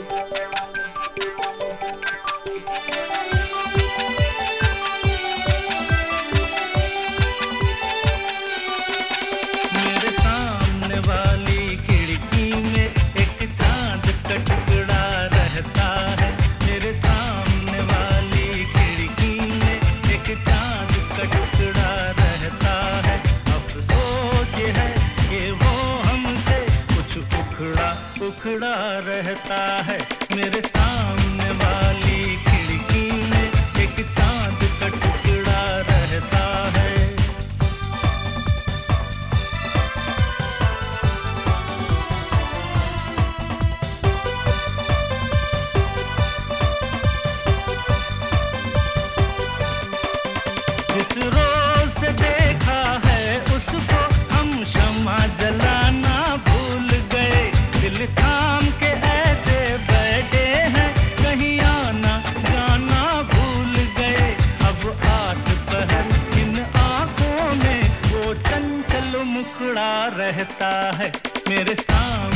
मेरे सामने वाली खिड़की में एक चांद का टुकड़ा रहता है। मेरे सामने वाली खिड़की में एक चांद का टुकड़ा रहता है। अफसोस ये है कि वो हमसे कुछ उखड़ा उखड़ा रहता है। मेरे सामने वाली खिड़की में एक चांद का टुकड़ा रहता है। जिस रोज से देखा है उसको हम शम्मा जलाना भूल गए। दिल थाम के ऐसे बैठे हैं कहीं आना जाना भूल गए। अब आठ पहर इन आंखों में वो चंचल मुखड़ा रहता है। मेरे सामने